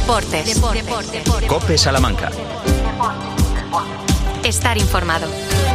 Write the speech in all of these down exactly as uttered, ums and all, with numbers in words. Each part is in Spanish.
Deportes. Deportes. Deportes. COPE Salamanca. Estar informado.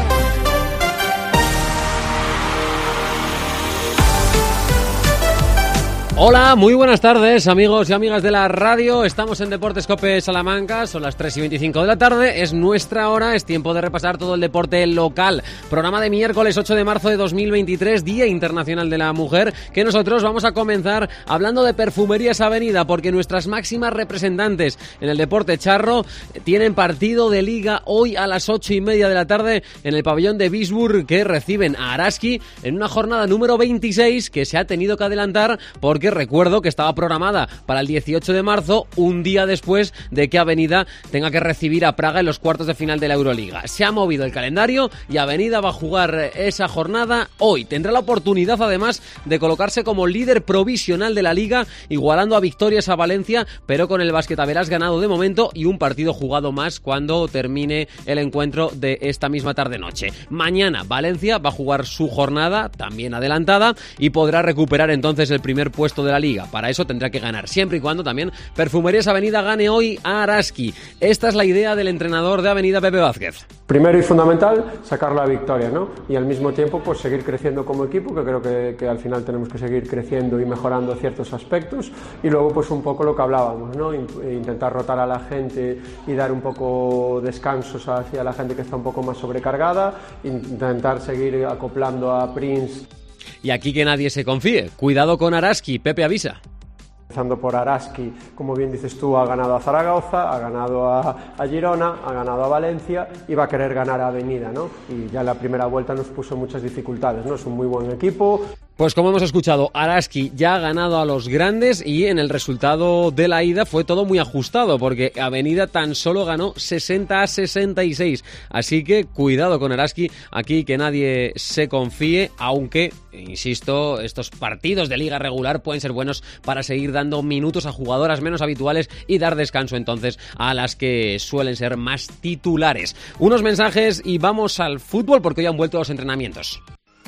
Hola, muy buenas tardes, amigos y amigas de la radio. Estamos en Deportes COPE Salamanca, son las tres y veinticinco de la tarde, es nuestra hora, es tiempo de repasar todo el deporte local. Programa de miércoles ocho de marzo de dos mil veintitrés, Día Internacional de la Mujer, que nosotros vamos a comenzar hablando de Perfumerías Avenida, porque nuestras máximas representantes en el deporte charro tienen partido de liga hoy a las ocho y media de la tarde en el pabellón de Bisburg, que reciben a Araski en una jornada número veintiséis que se ha tenido que adelantar porque recuerdo que estaba programada para el dieciocho de marzo, un día después de que Avenida tenga que recibir a Praga en los cuartos de final de la Euroliga. Se ha movido el calendario y Avenida va a jugar esa jornada hoy. Tendrá la oportunidad además de colocarse como líder provisional de la Liga, igualando a victorias a Valencia, pero con el Básquet Averás ganado de momento y un partido jugado más cuando termine el encuentro de esta misma tarde-noche. Mañana Valencia va a jugar su jornada, también adelantada, y podrá recuperar entonces el primer puesto de la Liga. Para eso tendrá que ganar, siempre y cuando también Perfumerías Avenida gane hoy a Araski. Esta es la idea del entrenador de Avenida, Pepe Vázquez. Primero y fundamental, sacar la victoria, ¿no? Y al mismo tiempo, pues seguir creciendo como equipo, que creo que, que al final tenemos que seguir creciendo y mejorando ciertos aspectos. Y luego, pues un poco lo que hablábamos, ¿no? Intentar rotar a la gente y dar un poco descansos hacia la gente que está un poco más sobrecargada. Intentar seguir acoplando a Prince. Y aquí que nadie se confíe. Cuidado con Araski, Pepe avisa. Empezando por Araski, como bien dices tú, ha ganado a Zaragoza, ha ganado a, a Girona, ha ganado a Valencia y va a querer ganar a Avenida, ¿no? Y ya la primera vuelta nos puso muchas dificultades, ¿no? Es un muy buen equipo. Pues como hemos escuchado, Araski ya ha ganado a los grandes y en el resultado de la ida fue todo muy ajustado porque Avenida tan solo ganó sesenta a sesenta y seis. Así que cuidado con Araski, aquí que nadie se confíe, aunque, insisto, estos partidos de liga regular pueden ser buenos para seguir dando minutos a jugadoras menos habituales y dar descanso entonces a las que suelen ser más titulares. Unos mensajes y vamos al fútbol porque hoy han vuelto los entrenamientos.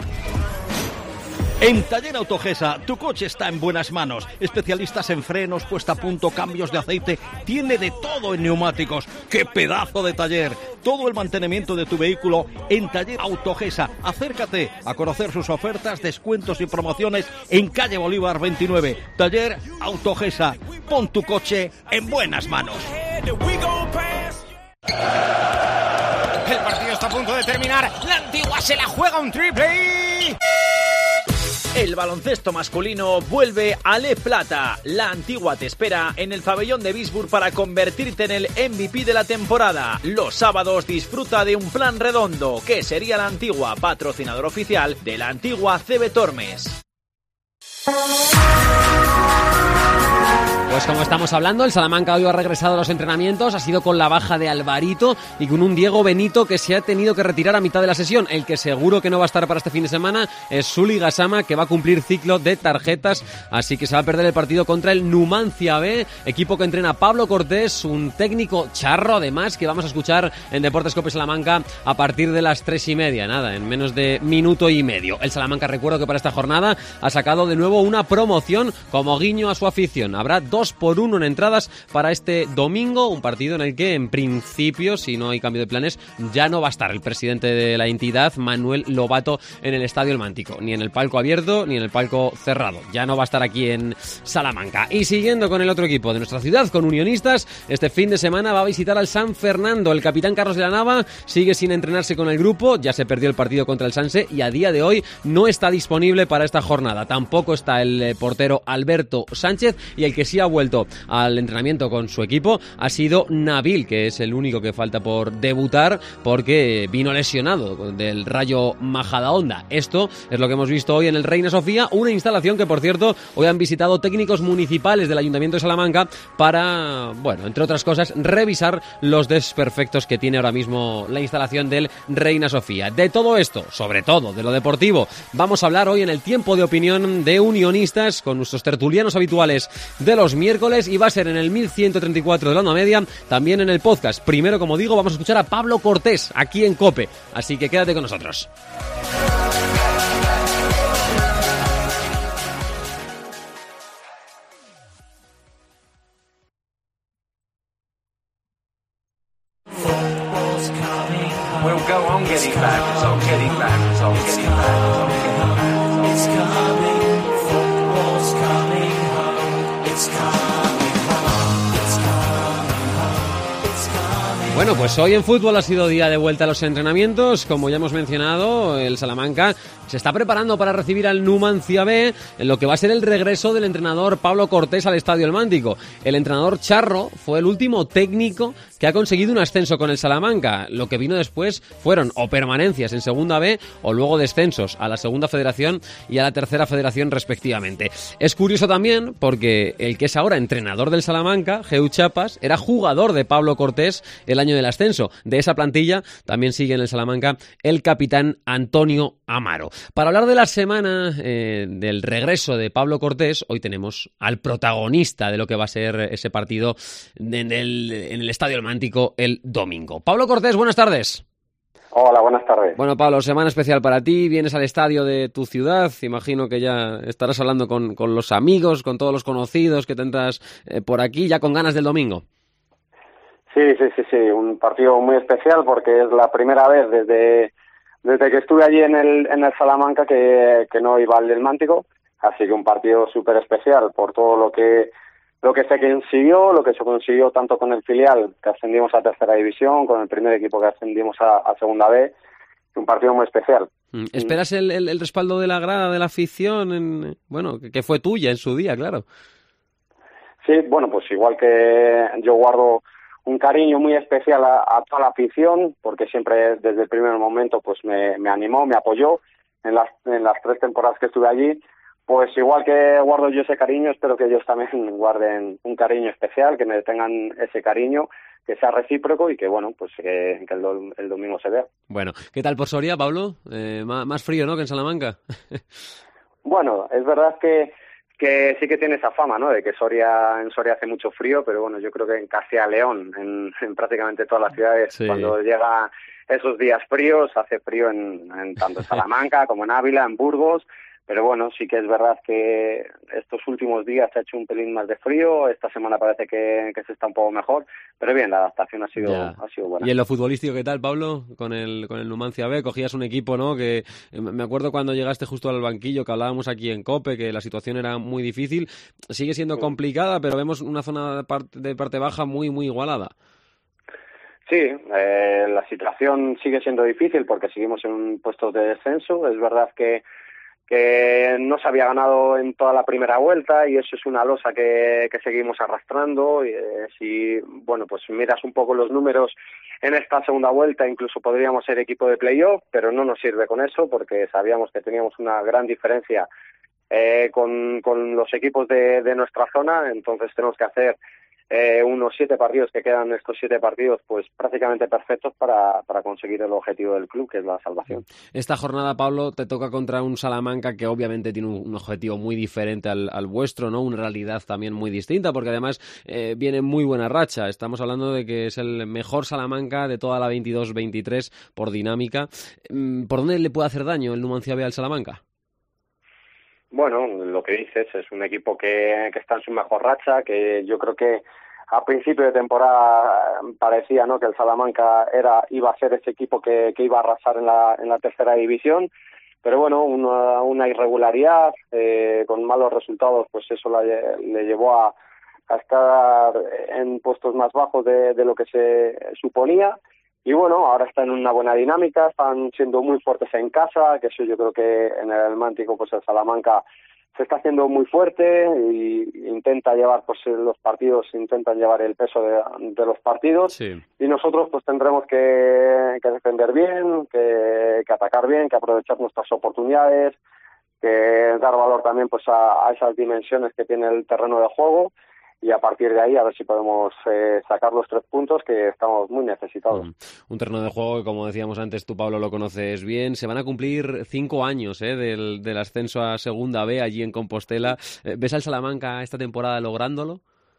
En Taller Autogesa, tu coche está en buenas manos. Especialistas en frenos, puesta a punto, cambios de aceite. Tiene de todo en neumáticos. ¡Qué pedazo de taller! Todo el mantenimiento de tu vehículo en Taller Autogesa. Acércate a conocer sus ofertas, descuentos y promociones en calle Bolívar veintinueve. Taller Autogesa. Pon tu coche en buenas manos. El partido está a punto de terminar. La Antigua se la juega un triple. El baloncesto masculino vuelve a Le Plata. La Antigua te espera en el pabellón de Bisburg para convertirte en el M V P de la temporada. Los sábados disfruta de un plan redondo, que sería la Antigua, patrocinador oficial de la Antigua C B Tormes. Pues como estamos hablando, el Salamanca hoy ha regresado a los entrenamientos, ha sido con la baja de Alvarito y con un Diego Benito que se ha tenido que retirar a mitad de la sesión. El que seguro que no va a estar para este fin de semana es Suli Gassama, que va a cumplir ciclo de tarjetas, así que se va a perder el partido contra el Numancia B, equipo que entrena Pablo Cortés, un técnico charro además, que vamos a escuchar en Deportes COPE Salamanca a partir de las tres y media, nada, en menos de minuto y medio. El Salamanca, recuerdo que para esta jornada ha sacado de nuevo una promoción como guiño a su afición. Habrá dos por uno en entradas para este domingo, un partido en el que en principio, si no hay cambio de planes, ya no va a estar el presidente de la entidad, Manuel Lobato, en el Estadio El Mántico, ni en el palco abierto ni en el palco cerrado. Ya no va a estar aquí en Salamanca. Y siguiendo con el otro equipo de nuestra ciudad, con Unionistas, este fin de semana va a visitar al San Fernando. El capitán Carlos de la Nava sigue sin entrenarse con el grupo, ya se perdió el partido contra el Sanse y a día de hoy no está disponible para esta jornada. Tampoco está el portero Alberto Sánchez y el que sí ha vuelto al entrenamiento con su equipo ha sido Nabil, que es el único que falta por debutar porque vino lesionado del Rayo Majadahonda. Esto es lo que hemos visto hoy en el Reina Sofía, una instalación que, por cierto, hoy han visitado técnicos municipales del Ayuntamiento de Salamanca para, bueno, entre otras cosas, revisar los desperfectos que tiene ahora mismo la instalación del Reina Sofía. De todo esto, sobre todo de lo deportivo, vamos a hablar hoy en el tiempo de opinión de Unionistas con nuestros tertulianos habituales de los miércoles y va a ser en el mil ciento treinta y cuatro de la onda media, también en el podcast. Primero, como digo, vamos a escuchar a Pablo Cortés aquí en COPE, así que quédate con nosotros. We'll go on getting back, it's on getting back, it's on getting back, it's on getting back. It's coming, football's coming home, it's coming home, it's coming home, it's coming. Bueno, pues hoy en fútbol ha sido día de vuelta a los entrenamientos. Como ya hemos mencionado, el Salamanca se está preparando para recibir al Numancia B en lo que va a ser el regreso del entrenador Pablo Cortés al Estadio El Mántico. El entrenador Charro fue el último técnico que ha conseguido un ascenso con el Salamanca. Lo que vino después fueron o permanencias en Segunda B o luego descensos a la Segunda Federación y a la Tercera Federación respectivamente. Es curioso también porque el que es ahora entrenador del Salamanca, Geu Chapas, era jugador de Pablo Cortés el año del ascenso. De esa plantilla también sigue en el Salamanca el capitán Antonio Amaro. Para hablar de la semana eh, del regreso de Pablo Cortés, hoy tenemos al protagonista de lo que va a ser ese partido en el, en el Estadio El Mántico el domingo. Pablo Cortés, buenas tardes. Hola, buenas tardes. Bueno, Pablo, semana especial para ti, vienes al estadio de tu ciudad, imagino que ya estarás hablando con, con los amigos, con todos los conocidos que tendrás eh, por aquí, ya con ganas del domingo. Sí, sí, sí, sí, un partido muy especial porque es la primera vez desde... Desde que estuve allí en el en el Salamanca que, que no iba al del Mántico, así que un partido súper especial por todo lo que lo que se consiguió, lo que se consiguió tanto con el filial, que ascendimos a tercera división, con el primer equipo que ascendimos a, a segunda B, un partido muy especial. ¿Esperas el, el, el respaldo de la grada, de la afición, en, bueno, que, que fue tuya en su día, claro? Sí, bueno, pues igual que yo guardo un cariño muy especial a, a toda la afición, porque siempre desde el primer momento pues me, me animó, me apoyó en las, en las tres temporadas que estuve allí. Pues igual que guardo yo ese cariño, espero que ellos también guarden un cariño especial, que me tengan ese cariño, que sea recíproco y que, bueno, pues que, que el, do, el domingo se vea. Bueno, ¿qué tal por Soria, Pablo? Eh, más, más frío, ¿no?, que en Salamanca. Bueno, es verdad que que sí que tiene esa fama, ¿no?, de que Soria en Soria hace mucho frío, pero bueno, yo creo que en Castilla y León, en, en prácticamente todas las ciudades, sí, cuando llega esos días fríos, hace frío en, en tanto en Salamanca como en Ávila, en Burgos. Pero bueno, sí que es verdad que estos últimos días se ha hecho un pelín más de frío, esta semana parece que, que se está un poco mejor, pero bien, la adaptación ha sido, ha sido buena. ¿Y en lo futbolístico qué tal, Pablo? Con el, con el Numancia B, cogías un equipo, ¿no?, que me acuerdo cuando llegaste justo al banquillo, que hablábamos aquí en COPE, que la situación era muy difícil, sigue siendo complicada, pero vemos una zona de parte, de parte baja muy, muy igualada. Sí, eh, la situación sigue siendo difícil porque seguimos en puestos de descenso, es verdad que que no se había ganado en toda la primera vuelta y eso es una losa que, que seguimos arrastrando. Y, eh, si, bueno, pues miras un poco los números en esta segunda vuelta, incluso podríamos ser equipo de playoff, pero no nos sirve con eso porque sabíamos que teníamos una gran diferencia eh, con, con los equipos de, de nuestra zona, entonces tenemos que hacer Eh, unos siete partidos que quedan, estos siete partidos pues prácticamente perfectos para, para conseguir el objetivo del club, que es la salvación. Esta jornada, Pablo, te toca contra un Salamanca que obviamente tiene un, un objetivo muy diferente al, al vuestro, ¿no? Una realidad también muy distinta, porque además eh, viene en muy buena racha. Estamos hablando de que es el mejor Salamanca de toda la veintidós veintitrés por dinámica. ¿Por dónde le puede hacer daño el Numancia B al Salamanca? Bueno, lo que dices, es un equipo que, que está en su mejor racha, que yo creo que a principio de temporada parecía, ¿no?, que el Salamanca era iba a ser ese equipo que, que iba a arrasar en la, en la tercera división, pero bueno, una, una irregularidad, eh, con malos resultados, pues eso la, le llevó a, a estar en puestos más bajos de, de lo que se suponía. Y bueno, ahora están en una buena dinámica, están siendo muy fuertes en casa, que eso yo creo que en el Mántico pues el Salamanca se está haciendo muy fuerte y intenta llevar pues los partidos, intentan llevar el peso de, de los partidos. Sí. Y nosotros pues tendremos que, que defender bien, que, que atacar bien, que aprovechar nuestras oportunidades, que dar valor también pues a, a esas dimensiones que tiene el terreno de juego. Y a partir de ahí a ver si podemos eh, sacar los tres puntos que estamos muy necesitados. Mm. Un terreno de juego que, como decíamos antes, tú, Pablo, lo conoces bien. Se van a cumplir cinco años eh, del, del ascenso a Segunda B allí en Compostela. ¿Ves al Salamanca esta temporada lográndolo?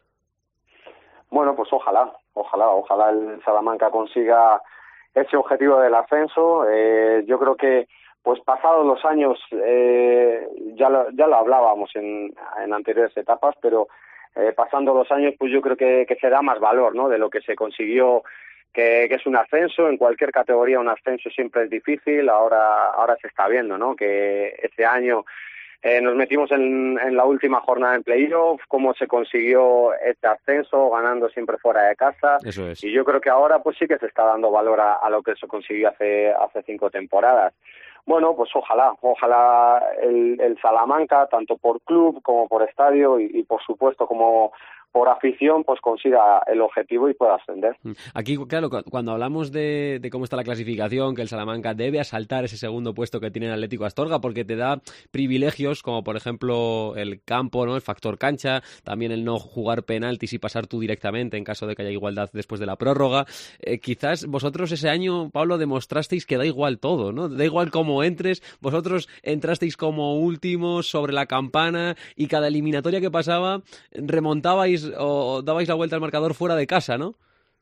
Bueno, pues ojalá, ojalá, ojalá el Salamanca consiga ese objetivo del ascenso. Eh, yo creo que pues pasados los años, eh, ya, lo, ya lo hablábamos en, en anteriores etapas, pero Eh, pasando los años, pues yo creo que, que se da más valor, ¿no?, de lo que se consiguió que, que es un ascenso, en cualquier categoría un ascenso siempre es difícil, ahora, ahora se está viendo, ¿no? Que este año eh, nos metimos en, en la última jornada en playoff, cómo se consiguió este ascenso, ganando siempre fuera de casa. Eso es. Y yo creo que ahora pues sí que se está dando valor a, a lo que se consiguió hace, hace cinco temporadas. Bueno, pues ojalá, ojalá el, el Salamanca, tanto por club como por estadio y, y por supuesto como por afición, pues consiga el objetivo y pueda ascender. Aquí, claro, cuando hablamos de, de cómo está la clasificación, que el Salamanca debe asaltar ese segundo puesto que tiene el Atlético Astorga, porque te da privilegios como, por ejemplo, el campo, ¿no? El factor cancha, también el no jugar penaltis y pasar tú directamente en caso de que haya igualdad después de la prórroga. Eh, quizás vosotros ese año, Pablo, demostrasteis que da igual todo, ¿no? Da igual cómo entres, vosotros entrasteis como últimos sobre la campana y cada eliminatoria que pasaba remontabais o dabais la vuelta al marcador fuera de casa, ¿no?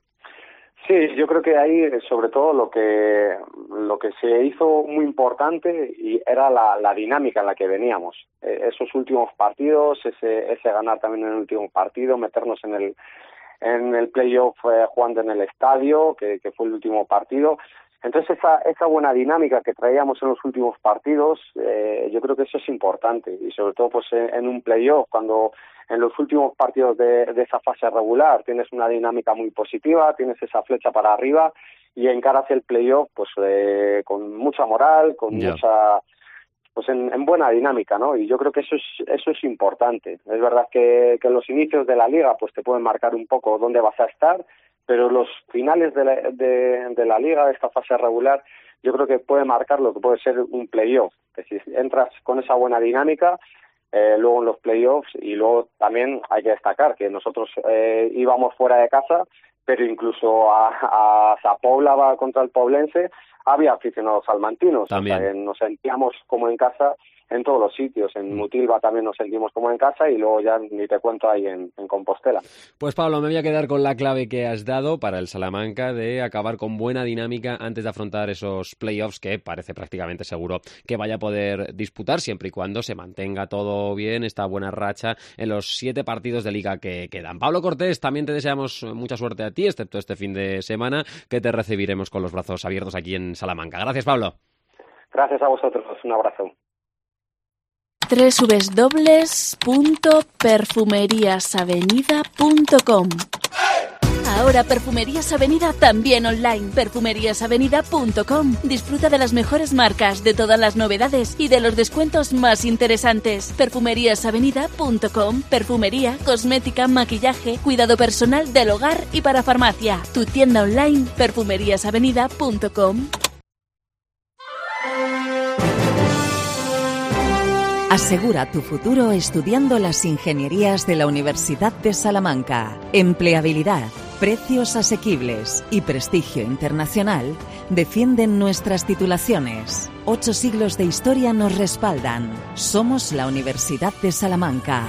Sí, yo creo que ahí sobre todo lo que lo que se hizo muy importante y era la, la dinámica en la que veníamos. Eh, esos últimos partidos, ese ese ganar también en el último partido, meternos en el en el playoff eh, jugando en el estadio, que, que fue el último partido. Entonces esa esa buena dinámica que traíamos en los últimos partidos, eh, yo creo que eso es importante y sobre todo pues en, en un playoff, cuando en los últimos partidos de, de esa fase regular tienes una dinámica muy positiva, tienes esa flecha para arriba y encaras el playoff pues eh, con mucha moral, con yeah. mucha pues en, en buena dinámica, ¿no? Y yo creo que eso es eso es importante. Es verdad que, que los inicios de la liga pues te pueden marcar un poco dónde vas a estar, pero los finales de la, de, de la liga, de esta fase regular, yo creo que puede marcar lo que puede ser un playoff. Que si entras con esa buena dinámica, eh, luego en los playoffs, y luego también hay que destacar que nosotros eh, íbamos fuera de casa, pero incluso a, a Zapobla contra el Poblense había aficionados salmantinos. También. O sea, que nos sentíamos como en casa en todos los sitios. En Mutilva también nos sentimos como en casa y luego ya ni te cuento ahí en, en Compostela. Pues Pablo, me voy a quedar con la clave que has dado para el Salamanca de acabar con buena dinámica antes de afrontar esos playoffs que parece prácticamente seguro que vaya a poder disputar siempre y cuando se mantenga todo bien, esta buena racha en los siete partidos de liga que quedan. Pablo Cortés, también te deseamos mucha suerte a ti, excepto este fin de semana, que te recibiremos con los brazos abiertos aquí en Salamanca. Gracias, Pablo. Gracias a vosotros, un abrazo. doble u doble u doble u punto perfumerias avenida punto com. Ahora Perfumerías Avenida también online. perfumerias avenida punto com. Disfruta de las mejores marcas, de todas las novedades y de los descuentos más interesantes. perfumerias avenida punto com. Perfumería, cosmética, maquillaje, cuidado personal del hogar y para farmacia. Tu tienda online perfumerias avenida punto com. Asegura tu futuro estudiando las ingenierías de la Universidad de Salamanca. Empleabilidad, precios asequibles y prestigio internacional defienden nuestras titulaciones. Ocho siglos de historia nos respaldan. Somos la Universidad de Salamanca.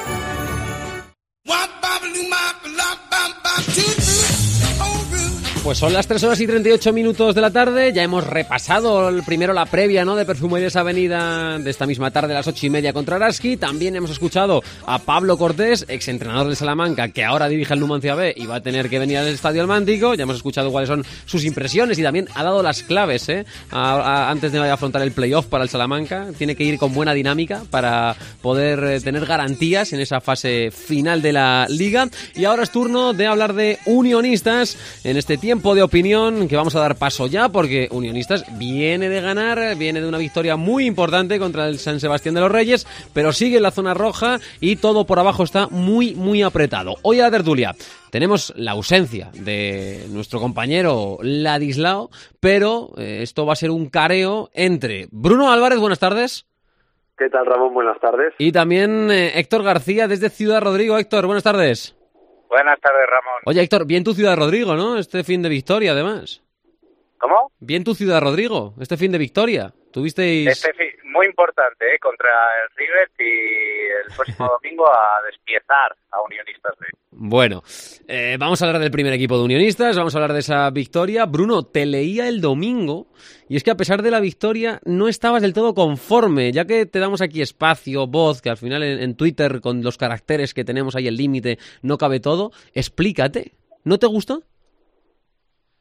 Pues son las tres horas y treinta y ocho minutos de la tarde. Ya hemos repasado el, primero la previa, ¿no?, de Perfumerías Avenida de esta misma tarde a las ocho y media contra Araski. También hemos escuchado a Pablo Cortés, exentrenador del Salamanca, que ahora dirige el Numancia B y va a tener que venir al Estadio Almántico. Ya hemos escuchado cuáles son sus impresiones y también ha dado las claves, ¿eh? A, a, antes de afrontar el playoff para el Salamanca. Tiene que ir con buena dinámica para poder eh, tener garantías en esa fase final de la Liga. Y ahora es turno de hablar de Unionistas en este tiempo de opinión que vamos a dar paso ya, porque Unionistas viene de ganar, viene de una victoria muy importante contra el San Sebastián de los Reyes, pero sigue en la zona roja y todo por abajo está muy muy apretado. Hoy a la tertulia tenemos la ausencia de nuestro compañero Ladislao, pero eh, esto va a ser un careo entre Bruno Álvarez, buenas tardes. ¿Qué tal, Ramón? Buenas tardes. Y también eh, Héctor García desde Ciudad Rodrigo. Héctor, buenas tardes. Buenas tardes, Ramón. Oye, Héctor, bien tu Ciudad Rodrigo, ¿no? Este fin de victoria, además. ¿Cómo? Bien tu Ciudad Rodrigo, este fin de victoria. Tuvisteis... Este fin, muy importante, ¿eh? Contra el River y el próximo domingo a despiezar a Unionistas B. Bueno, eh, vamos a hablar del primer equipo de Unionistas, vamos a hablar de esa victoria. Bruno, te leía el domingo y es que a pesar de la victoria no estabas del todo conforme, ya que te damos aquí espacio, voz, que al final en, en Twitter con los caracteres que tenemos ahí el límite no cabe todo. Explícate, ¿no te gusta?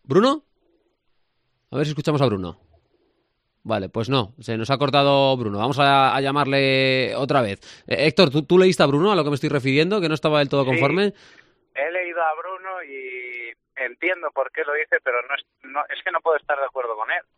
¿Bruno? A ver si escuchamos a Bruno. Vale, pues no, se nos ha cortado Bruno. Vamos a, a llamarle otra vez. Eh, Héctor, ¿tú, ¿tú leíste a Bruno, a lo que me estoy refiriendo, que no estaba del todo conforme? Sí, he leído a Bruno y entiendo por qué lo dice, pero no es, no, es que no puedo estar de acuerdo con él.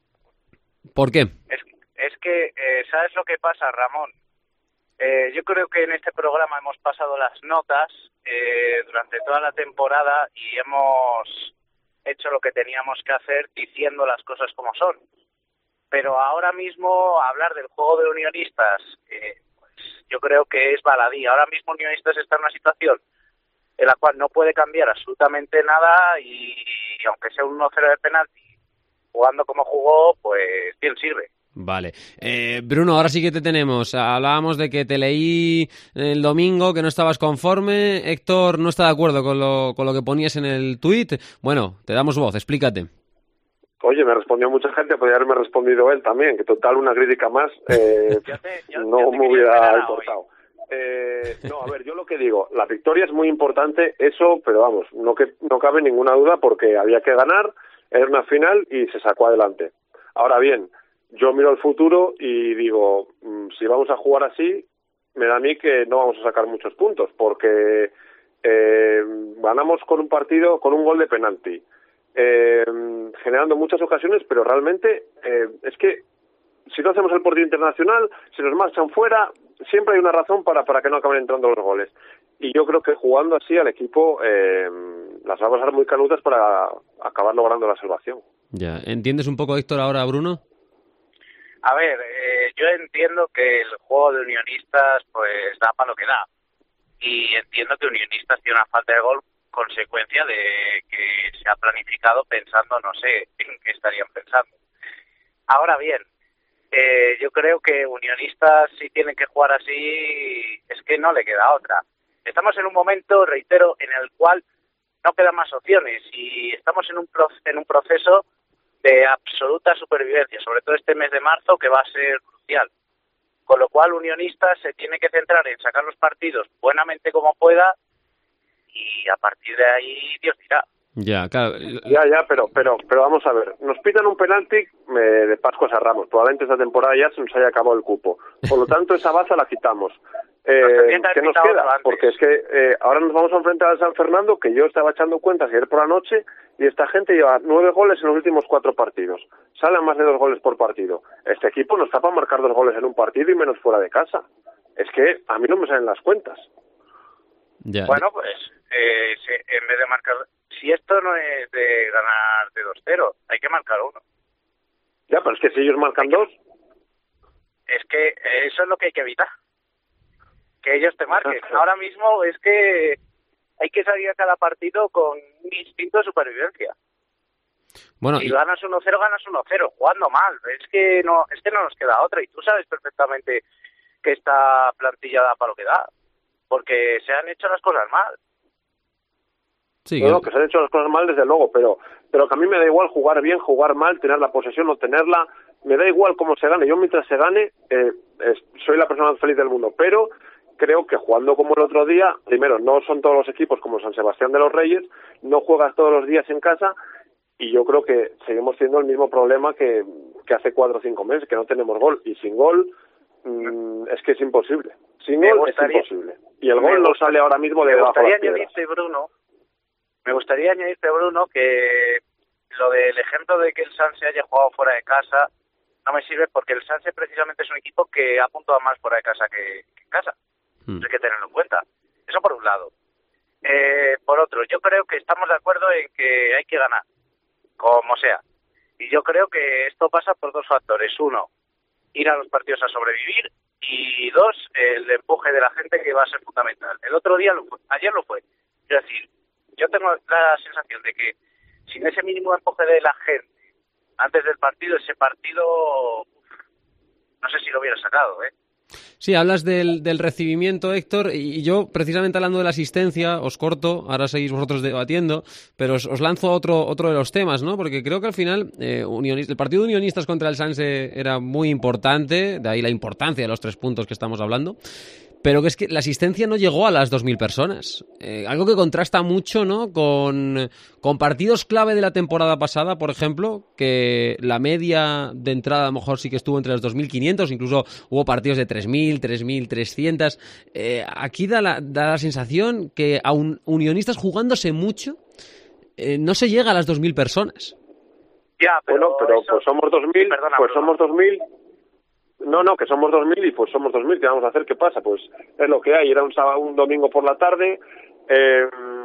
¿Por qué? Es, es que, eh, ¿sabes lo que pasa, Ramón? Eh, yo creo que en este programa hemos pasado las notas eh, durante toda la temporada y hemos hecho lo que teníamos que hacer diciendo las cosas como son. Pero ahora mismo hablar del juego de Unionistas, eh, pues yo creo que es baladí. Ahora mismo Unionistas está en una situación en la cual no puede cambiar absolutamente nada y, y aunque sea un uno cero de penalti, jugando como jugó, pues bien sirve. Vale. Eh, Bruno, ahora sí que te tenemos. Hablábamos de que te leí el domingo, que no estabas conforme. Héctor no está de acuerdo con lo, con lo que ponías en el tuit. Bueno, te damos voz, explícate. Oye, me respondió mucha gente, podría haberme respondido él también, que total una crítica más eh, yo te, yo, no yo te me hubiera importado. Eh, no, a ver, yo lo que digo, la victoria es muy importante, eso, pero vamos, no que no cabe ninguna duda porque había que ganar, era una final y se sacó adelante. Ahora bien, yo miro al futuro y digo, mmm, si vamos a jugar así, me da a mí que no vamos a sacar muchos puntos, porque eh, ganamos con un partido, con un gol de penalti. Eh, generando muchas ocasiones, pero realmente eh, es que si no hacemos el partido internacional, si nos marchan fuera, siempre hay una razón para, para que no acaben entrando los goles. Y yo creo que jugando así al equipo eh, las va a pasar muy canutas para acabar logrando la salvación. Ya, ¿entiendes un poco, Héctor, ahora, Bruno? A ver, eh, yo entiendo que el juego de Unionistas pues da para lo que da. Y entiendo que Unionistas tiene una falta de gol consecuencia de que se ha planificado pensando, no sé, en qué estarían pensando. Ahora bien, eh, yo creo que Unionistas, si tienen que jugar así, es que no le queda otra. Estamos en un momento, reitero, en el cual no quedan más opciones y estamos en un, pro- en un proceso de absoluta supervivencia, sobre todo este mes de marzo, que va a ser crucial. Con lo cual, Unionistas se tiene que centrar en sacar los partidos buenamente como pueda y a partir de ahí Dios dirá. Ya, claro. Ya, ya, pero, pero, pero vamos a ver. Nos pitan un penalti eh, de Pascuas a Ramos. Probablemente esta temporada ya se nos haya acabado el cupo. Por lo tanto, esa baza la quitamos. Eh, ¿Qué nos queda? Porque es que eh, ahora nos vamos a enfrentar al San Fernando, que yo estaba echando cuentas ayer por la noche, y esta gente lleva nueve goles en los últimos cuatro partidos. Salen más de dos goles por partido. Este equipo no está para marcar dos goles en un partido y menos fuera de casa. Es que a mí no me salen las cuentas. Ya. Bueno, pues eh, se, en vez de marcar... Si esto no es de ganar de dos cero, hay que marcar uno. Ya, pero es que si ellos marcan dos... Es que eso es lo que hay que evitar. Que ellos te marquen. Ahora mismo es que hay que salir a cada partido con un instinto de supervivencia. Bueno, si y... ganas uno cero, ganas uno cero, jugando mal. Es que no es que no nos queda otra. Y tú sabes perfectamente que esta plantilla da para lo que da. Porque se han hecho las cosas mal. Sí, no, no, que se han hecho las cosas mal desde luego, pero pero que a mí me da igual jugar bien, jugar mal, tener la posesión o tenerla, me da igual cómo se gane. Yo mientras se gane, eh, es, soy la persona más feliz del mundo, pero creo que jugando como el otro día, primero, no son todos los equipos como San Sebastián de los Reyes, no juegas todos los días en casa, y yo creo que seguimos teniendo el mismo problema que, que hace cuatro o cinco meses, que no tenemos gol, y sin gol mmm, es que es imposible. Sin me gol gustaría, es imposible. Y el gol no sale ahora mismo de debajo de las piedras. Añadirte, Bruno, me gustaría añadirte, Bruno, que lo del ejemplo de que el Sanse haya jugado fuera de casa no me sirve porque el Sanse precisamente es un equipo que ha puntuado más fuera de casa que, que en casa. Mm. Hay que tenerlo en cuenta. Eso por un lado. Eh, por otro, yo creo que estamos de acuerdo en que hay que ganar, como sea. Y yo creo que esto pasa por dos factores. Uno, ir a los partidos a sobrevivir. Y dos, el empuje de la gente, que va a ser fundamental. El otro día, lo fue, ayer lo fue. Es decir, yo tengo la sensación de que sin ese mínimo empuje de la gente antes del partido, ese partido, uf, no sé si lo hubiera sacado, ¿eh? Sí, hablas del, del recibimiento, Héctor, y yo, precisamente hablando de la asistencia, os corto, ahora seguís vosotros debatiendo, pero os, os lanzo otro otro de los temas, ¿no? Porque creo que al final eh, unionistas, el partido de Unionistas contra el Sanse era muy importante, de ahí la importancia de los tres puntos que estamos hablando, pero que es que la asistencia no llegó a las dos mil personas. Eh, algo que contrasta mucho, ¿no?, con, con partidos clave de la temporada pasada, por ejemplo, que la media de entrada a lo mejor sí que estuvo entre los dos mil quinientos, incluso hubo partidos de tres mil, tres mil trescientos. Eh, aquí da la, da la sensación que a un, Unionistas jugándose mucho eh, no se llega a las dos mil personas. Ya, pero bueno, pero eso... pues somos dos mil, Perdona, pues Bruno. somos dos mil. No, no, que somos dos mil y pues somos dos mil, ¿qué vamos a hacer? ¿Qué pasa? Pues es lo que hay, era un sábado, un domingo por la tarde, eh,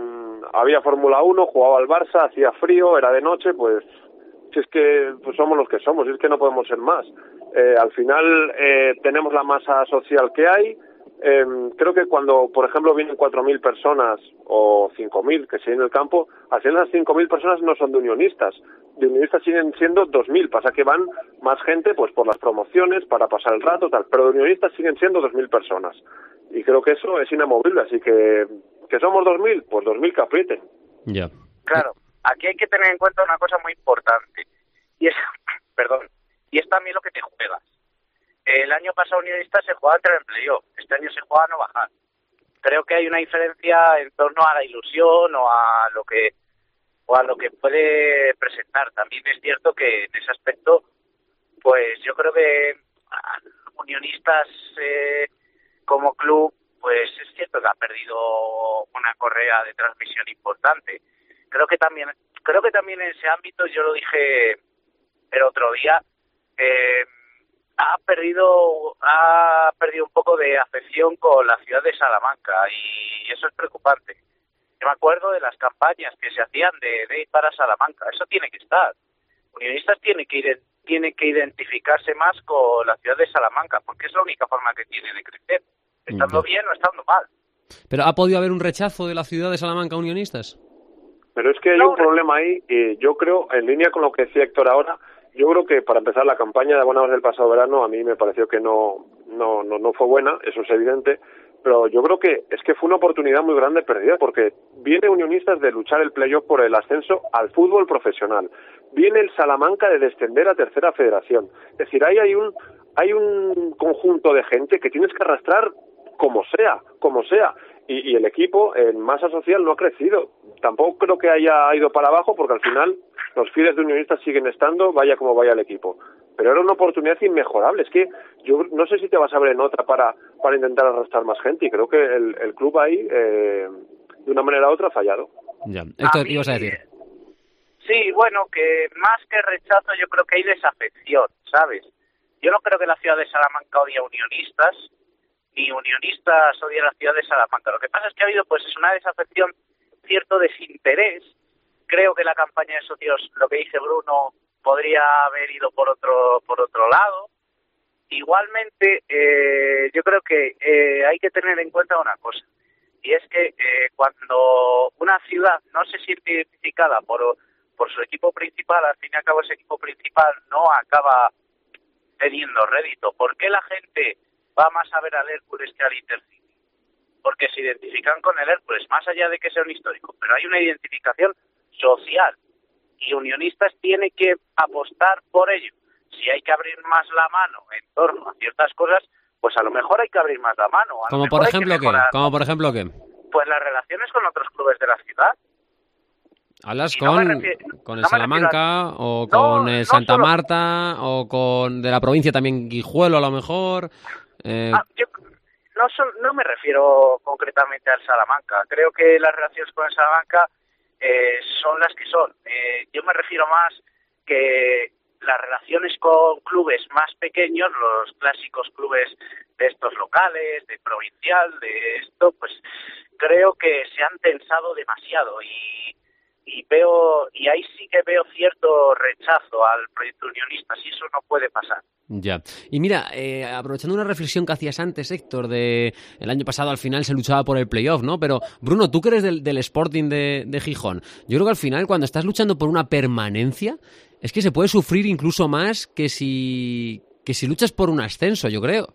había Fórmula uno, jugaba al Barça, hacía frío, era de noche, pues si es que pues somos los que somos, si es que no podemos ser más. Eh, al final eh, tenemos la masa social que hay. Eh, creo que cuando, por ejemplo, vienen cuatro mil personas o cinco mil que se en el campo, al final esas cinco mil personas no son de Unionistas. De Unionistas siguen siendo dos mil, pasa que van más gente pues por las promociones, para pasar el rato, tal, pero de Unionistas siguen siendo dos mil personas. Y creo que eso es inamovible, así que, ¿que somos dos mil? Pues dos mil que aprieten. Ya. Claro, aquí hay que tener en cuenta una cosa muy importante, y es, perdón, y es también lo que te juegas. El año pasado Unionistas se jugaba entrar en playoff, este año se juega a no bajar. Creo que hay una diferencia en torno a la ilusión o a lo que o a lo que puede presentar. También es cierto que en ese aspecto, pues yo creo que Unionistas eh, como club, pues es cierto que ha perdido una correa de transmisión importante. Creo que también, creo que también en ese ámbito, yo lo dije el otro día, eh, ha perdido ha perdido un poco de afección con la ciudad de Salamanca y eso es preocupante. Yo me acuerdo de las campañas que se hacían de, de ir para Salamanca, eso tiene que estar. Unionistas tiene que ir, tiene que identificarse más con la ciudad de Salamanca, porque es la única forma que tiene de crecer, estando Ya. bien o estando mal. Pero ¿ha podido haber un rechazo de la ciudad de Salamanca a Unionistas? Pero es que hay un problema ahí, y yo creo, en línea con lo que decía Héctor ahora, yo creo que para empezar la campaña de abonados del pasado verano a mí me pareció que no, no, no, no fue buena, eso es evidente, pero yo creo que es que fue una oportunidad muy grande perdida, porque viene Unionistas de luchar el playoff por el ascenso al fútbol profesional, viene el Salamanca de descender a tercera federación, es decir, ahí hay un, hay un conjunto de gente que tienes que arrastrar como sea, como sea, y, y el equipo en masa social no ha crecido, tampoco creo que haya ido para abajo, porque al final los fieles de Unionistas siguen estando, vaya como vaya el equipo. Pero era una oportunidad inmejorable. Es que yo no sé si te vas a ver en otra para para intentar arrastrar más gente. Y creo que el, el club ahí, eh, de una manera u otra, ha fallado. Ya. Héctor, ¿qué ibas a decir? Sí, bueno, que más que rechazo yo creo que hay desafección, ¿sabes? Yo no creo que la ciudad de Salamanca odie a Unionistas, ni Unionistas odie a la ciudad de Salamanca. Lo que pasa es que ha habido pues es una desafección, cierto desinterés. Creo que la campaña de socios, lo que dice Bruno, podría haber ido por otro por otro lado. Igualmente, eh, yo creo que eh, hay que tener en cuenta una cosa, y es que eh, cuando una ciudad no se siente identificada por, por su equipo principal, al fin y al cabo ese equipo principal no acaba teniendo rédito. ¿Por qué la gente va más a ver al Hércules que al Intercity? Porque se identifican con el Hércules, más allá de que sea un histórico, pero hay una identificación social y Unionistas tiene que apostar por ello. Si hay que abrir más la mano en torno a ciertas cosas, pues a lo mejor hay que abrir más la mano. A ¿Como por ejemplo qué? ¿Como por ejemplo qué? Pues las relaciones con otros clubes de la ciudad. ¿Hablas Y con, no me refiero- con el no me Salamanca refiero o No, con el no Santa solo- Marta o con de la provincia también Guijuelo a lo mejor? Eh, Ah, yo no, son, no me refiero concretamente al Salamanca. Creo que las relaciones con el Salamanca eh, son las que son. Eh, yo me refiero más que las relaciones con clubes más pequeños, los clásicos clubes de estos locales, de provincial, de esto, pues creo que se han tensado demasiado y, y veo y ahí sí que veo cierto rechazo al proyecto Unionistas y eso no puede pasar. Ya. Y mira, eh, aprovechando una reflexión que hacías antes, Héctor, de el año pasado al final se luchaba por el playoff, ¿no? Pero, Bruno, tú que eres del, del Sporting de, de Gijón, yo creo que al final cuando estás luchando por una permanencia, es que se puede sufrir incluso más que si, que si luchas por un ascenso, yo creo.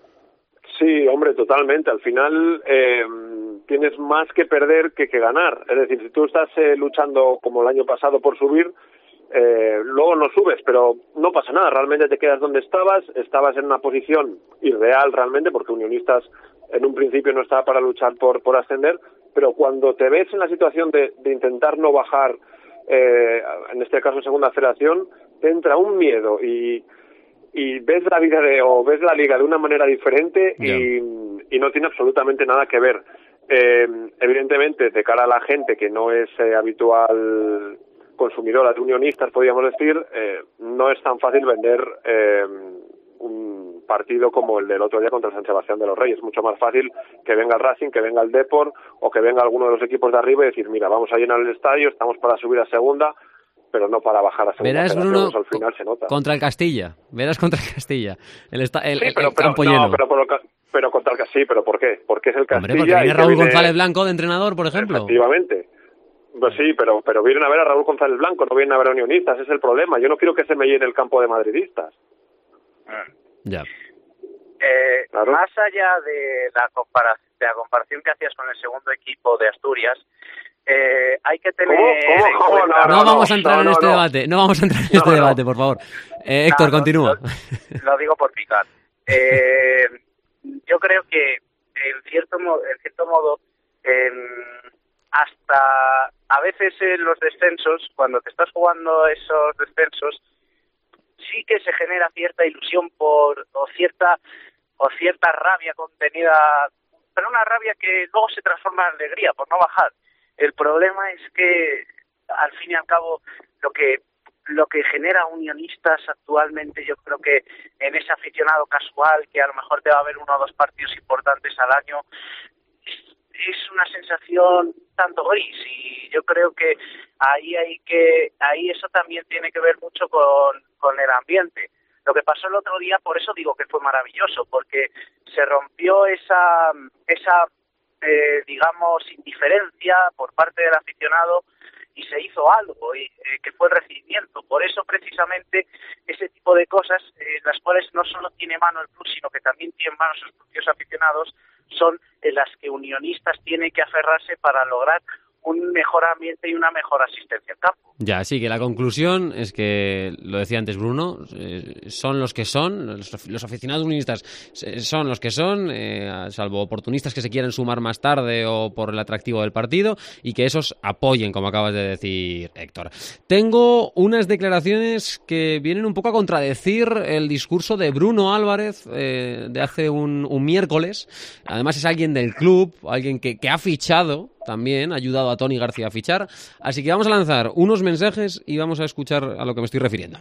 Sí, hombre, totalmente. Al final eh, tienes más que perder que que ganar. Es decir, si tú estás eh, luchando como el año pasado por subir, eh, luego no subes, pero no pasa nada. Realmente te quedas donde estabas. Estabas en una posición irreal realmente, porque Unionistas en un principio no estaba para luchar por, por ascender, pero cuando te ves en la situación de, de intentar no bajar, eh, en este caso en Segunda Federación, te entra un miedo y, y ves la vida de, o ves la liga de una manera diferente y, y no tiene absolutamente nada que ver. Eh, evidentemente, de cara a la gente que no es eh, habitual consumidora de unionistas, podríamos decir, eh, no es tan fácil vender eh, un partido como el del otro día contra el San Sebastián de los Reyes. Es mucho más fácil que venga el Racing, que venga el Depor o que venga alguno de los equipos de arriba y decir, mira, vamos a llenar el estadio, estamos para subir a segunda, pero no para bajar a segunda. Verás, Bruno, al final se nota. Contra el Castilla, verás contra el Castilla, el, esta, el, sí, pero, el campo pero, lleno. No, pero, pero, pero contra el Castilla, sí, pero ¿por qué? Porque es el Castilla. Hombre, porque viene Raúl viene... González Blanco de entrenador, por ejemplo. Efectivamente. Pues sí, pero, pero vienen a ver a Raúl González Blanco, no vienen a ver a unionistas, ese es el problema. Yo no quiero que se me llene el campo de madridistas. Ya. Eh, claro. Más allá de la, compara- de la comparación que hacías con el segundo equipo de Asturias, eh, hay que tener... ¿Cómo? ¿Cómo? ¿Cómo? No, no, no vamos a entrar no, en no, este no. debate, no vamos a entrar en este no, no. debate, por favor. Eh, Héctor, no, continúa. Lo, lo digo por picar. Eh, yo creo que, en cierto, mo- en cierto modo, eh, hasta a veces en los descensos, cuando te estás jugando esos descensos, sí que se genera cierta ilusión por o cierta o cierta rabia contenida, pero una rabia que luego se transforma en alegría por no bajar. El problema es que al fin y al cabo lo que lo que genera unionistas actualmente, yo creo que en ese aficionado casual que a lo mejor te va a ver uno o dos partidos importantes al año, es, es una sensación tanto gris, y yo creo que ahí hay que ahí eso también tiene que ver mucho con, con el ambiente. Lo que pasó el otro día, por eso digo que fue maravilloso, porque se rompió esa esa eh, digamos indiferencia por parte del aficionado y se hizo algo, y, eh, que fue el recibimiento. Por eso precisamente ese tipo de cosas, eh, las cuales no solo tiene mano el club, sino que también tienen mano sus propios aficionados, son en las que unionistas tienen que aferrarse para lograr un mejor ambiente y una mejor asistencia al campo. Ya, sí, que la conclusión es que, lo decía antes Bruno, eh, son los que son, los, los aficionados unionistas eh, son los que son, eh, salvo oportunistas que se quieren sumar más tarde o por el atractivo del partido, y que esos apoyen, como acabas de decir, Héctor. Tengo unas declaraciones que vienen un poco a contradecir el discurso de Bruno Álvarez eh, de hace un, un miércoles. Además es alguien del club, alguien que, que ha fichado también, ha ayudado a Toni García a fichar. Así que vamos a lanzar unos mensajes y vamos a escuchar a lo que me estoy refiriendo.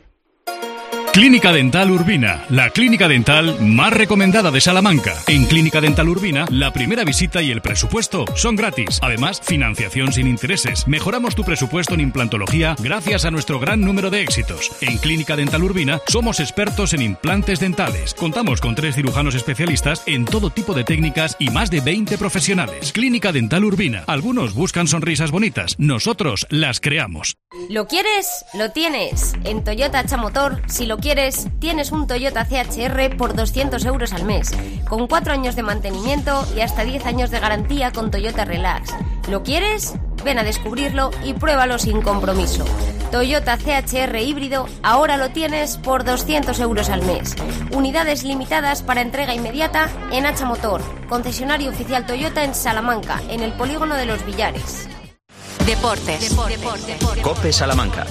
Clínica Dental Urbina, la clínica dental más recomendada de Salamanca. En Clínica Dental Urbina, la primera visita y el presupuesto son gratis. Además, financiación sin intereses. Mejoramos tu presupuesto en implantología gracias a nuestro gran número de éxitos. En Clínica Dental Urbina somos expertos en implantes dentales. Contamos con tres cirujanos especialistas en todo tipo de técnicas y más de veinte profesionales. Clínica Dental Urbina. Algunos buscan sonrisas bonitas. Nosotros las creamos. ¿Lo quieres? Lo tienes. En Toyota Chamotor, si lo quieres, tienes un Toyota C H R por doscientos euros al mes, con cuatro años de mantenimiento y hasta diez años de garantía con Toyota Relax. ¿Lo quieres? Ven a descubrirlo y pruébalo sin compromiso. Toyota C H R híbrido ahora lo tienes por doscientos euros al mes. Unidades limitadas para entrega inmediata en Hacha Motor, concesionario oficial Toyota en Salamanca, en el polígono de Los Villares. Deportes. Deportes. Deportes. Cope Salamanca.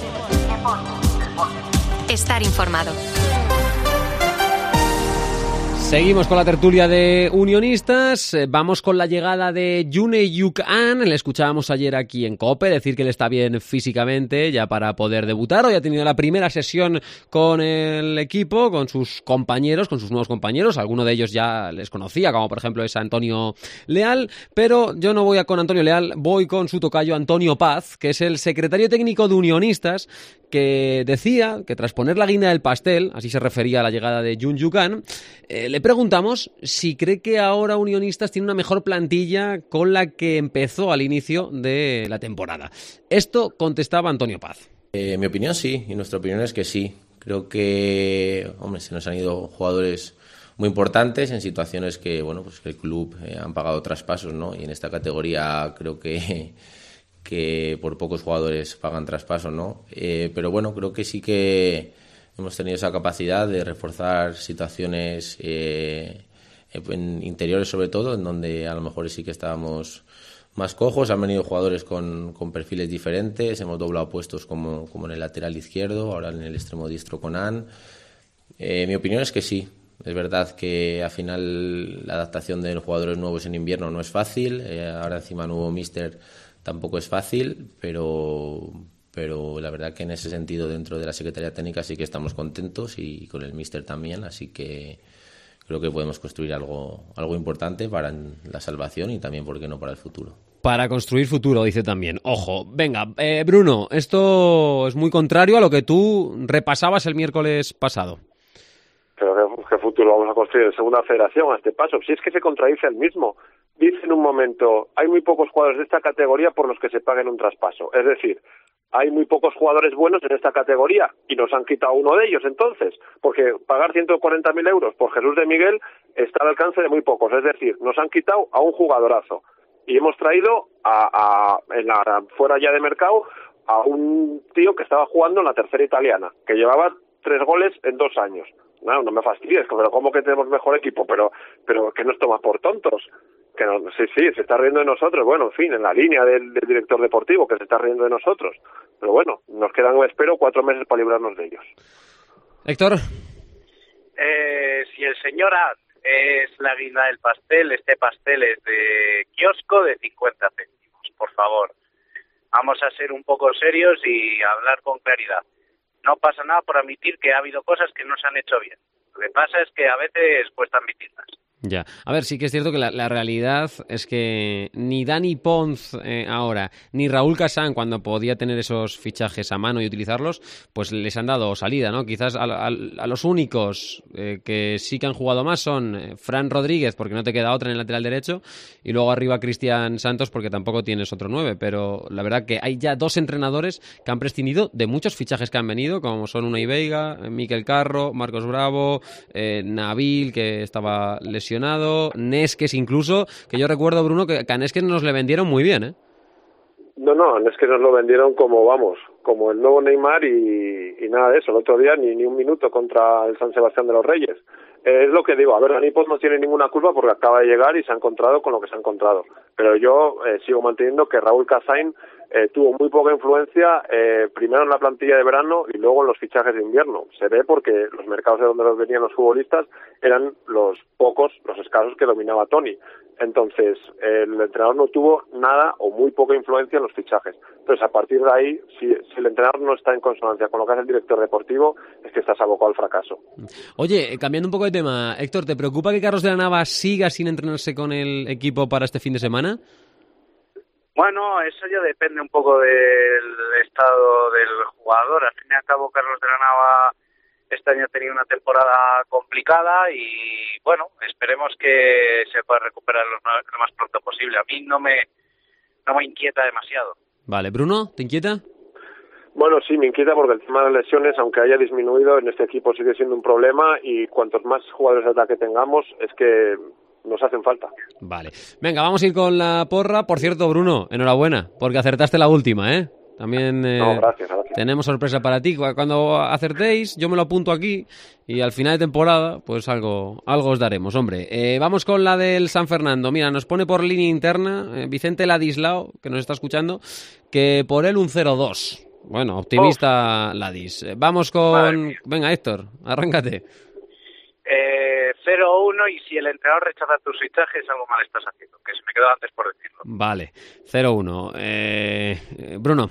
Estar informado. Seguimos con la tertulia de unionistas. Vamos con la llegada de June Yuk-an. Le escuchábamos ayer aquí en COPE decir que él está bien físicamente ya para poder debutar. Hoy ha tenido la primera sesión con el equipo, con sus compañeros, con sus nuevos compañeros. Alguno de ellos ya les conocía, como por ejemplo es Antonio Leal. Pero yo no voy a con Antonio Leal, voy con su tocayo Antonio Paz, que es el secretario técnico de unionistas, que decía que tras poner la guinda del pastel, así se refería a la llegada de June Yuk-an, eh, le preguntamos si cree que ahora Unionistas tiene una mejor plantilla con la que empezó al inicio de la temporada. Esto contestaba Antonio Paz. Eh, mi opinión sí, y nuestra opinión es que sí. Creo que, hombre, se nos han ido jugadores muy importantes en situaciones que, bueno, pues que el club eh, han pagado traspasos, ¿no? Y en esta categoría creo que que por pocos jugadores pagan traspasos, ¿no? Eh, pero bueno, creo que sí que hemos tenido esa capacidad de reforzar situaciones eh, en interiores sobre todo, en donde a lo mejor sí que estábamos más cojos. Han venido jugadores con, con perfiles diferentes, hemos doblado puestos como, como en el lateral izquierdo, ahora en el extremo diestro con An. Eh, mi opinión es que sí. Es verdad que al final la adaptación de los jugadores nuevos en invierno no es fácil, eh, ahora encima nuevo míster tampoco es fácil, pero, pero la verdad que en ese sentido dentro de la Secretaría Técnica sí que estamos contentos y con el míster también, así que creo que podemos construir algo, algo importante para la salvación y también, ¿por qué no?, para el futuro. Para construir futuro, dice también. Ojo, venga, eh, Bruno, esto es muy contrario a lo que tú repasabas el miércoles pasado. Pero ¿qué, qué futuro vamos a construir en segunda federación a este paso? Si es que se contradice el mismo. Dice en un momento, hay muy pocos jugadores de esta categoría por los que se paguen un traspaso. Es decir, hay muy pocos jugadores buenos en esta categoría y nos han quitado uno de ellos entonces, porque pagar ciento cuarenta mil euros por Jesús de Miguel está al alcance de muy pocos. Es decir, nos han quitado a un jugadorazo y hemos traído a, a en la fuera ya de mercado a un tío que estaba jugando en la tercera italiana, que llevaba tres goles en dos años. No, no me fastidies, pero ¿cómo que tenemos mejor equipo? Pero pero que nos toma por tontos. Que no, sí, sí, se está riendo de nosotros. Bueno, en fin, en la línea del, del director deportivo, que se está riendo de nosotros. Pero bueno, nos quedan, espero, cuatro meses para librarnos de ellos. Héctor. Eh, si el señor A es la guinda del pastel, este pastel es de kiosco de cincuenta céntimos, por favor. Vamos a ser un poco serios y hablar con claridad. No pasa nada por admitir que ha habido cosas que no se han hecho bien. Lo que pasa es que a veces cuesta admitirlas. Ya, a ver, sí que es cierto que la, la realidad es que ni Dani Pons eh, ahora, ni Raúl Casán, cuando podía tener esos fichajes a mano y utilizarlos, pues les han dado salida, ¿no? Quizás a, a, a los únicos eh, que sí que han jugado más son eh, Fran Rodríguez, porque no te queda otra en el lateral derecho, y luego arriba Cristian Santos, porque tampoco tienes otro nueve, pero la verdad que hay ya dos entrenadores que han prescindido de muchos fichajes que han venido, como son Unai Veiga, Mikel Carro, Marcos Bravo, eh, Nabil, que estaba lesionado, Nesques incluso, que yo recuerdo, Bruno, que a Nesques nos le vendieron muy bien, ¿eh? No, no, Nesques nos lo vendieron como, vamos, como el nuevo Neymar y, y nada de eso. El otro día ni, ni un minuto contra el San Sebastián de los Reyes. Eh, es lo que digo, a ver, Dani Pons no tiene ninguna culpa porque acaba de llegar y se ha encontrado con lo que se ha encontrado. Pero yo eh, sigo manteniendo que Raúl Casán eh, tuvo muy poca influencia, eh, primero en la plantilla de verano y luego en los fichajes de invierno. Se ve porque los mercados de donde los venían los futbolistas eran los pocos, los escasos que dominaba Tony. Entonces, eh, el entrenador no tuvo nada o muy poca influencia en los fichajes. Entonces, a partir de ahí, si, si el entrenador no está en consonancia con lo que hace el director deportivo, es que estás abocado al fracaso. Oye, cambiando un poco de tema, Héctor, ¿te preocupa que Carlos de la Nava siga sin entrenarse con el equipo para este fin de semana? Bueno, eso ya depende un poco del estado del jugador. Al fin y al cabo, Carlos de la Nava este año ha tenido una temporada complicada y, bueno, esperemos que se pueda recuperar lo más, lo más pronto posible. A mí no me, no me inquieta demasiado. Vale, Bruno, ¿te inquieta? Bueno, sí, me inquieta porque el tema de las lesiones, aunque haya disminuido, en este equipo sigue siendo un problema y cuantos más jugadores de ataque tengamos, es que nos hacen falta. Vale. Venga, vamos a ir con la porra. Por cierto, Bruno, enhorabuena, porque acertaste la última, ¿eh? También eh, no, gracias, gracias. Tenemos sorpresa para ti. Cuando acertéis, yo me lo apunto aquí y al final de temporada, pues algo algo os daremos, hombre. Eh, vamos con la del San Fernando. Mira, nos pone por línea interna eh, Vicente Ladislao, que nos está escuchando, que por él un cero dos. Bueno, optimista, oh. Ladis. Eh, vamos con... Venga, Héctor, arráncate. Eh, cero uno y si el entrenador rechaza tus fichajes, algo mal estás haciendo, que se me quedó antes por decirlo. Vale, cero uno. Eh, Bruno.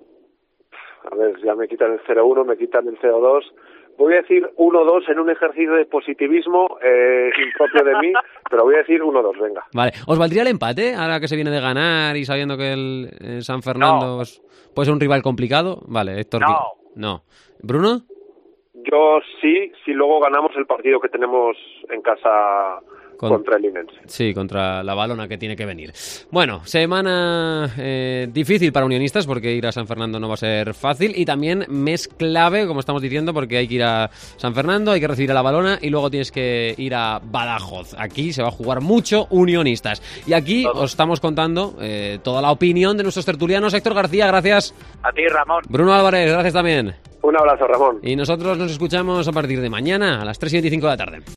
A ver, ya me quitan el cero uno, me quitan el cero dos. Voy a decir uno dos en un ejercicio de positivismo eh, impropio de mí, pero voy a decir uno dos, venga. Vale, ¿os valdría el empate ahora que se viene de ganar y sabiendo que el, el San Fernando no. puede ser un rival complicado? Vale, Héctor. No. No. ¿Bruno? Yo sí, si luego ganamos el partido que tenemos en casa Con... contra el Linense. Sí, contra la Valona, que tiene que venir. Bueno, semana eh, difícil para unionistas porque ir a San Fernando no va a ser fácil y también mes clave, como estamos diciendo, porque hay que ir a San Fernando, hay que recibir a la Valona y luego tienes que ir a Badajoz. Aquí se va a jugar mucho unionistas. Y aquí Todo. os estamos contando eh, toda la opinión de nuestros tertulianos. Héctor García, gracias. A ti, Ramón. Bruno Álvarez, gracias también. Un abrazo, Ramón. Y nosotros nos escuchamos a partir de mañana a las tres y veinticinco de la tarde.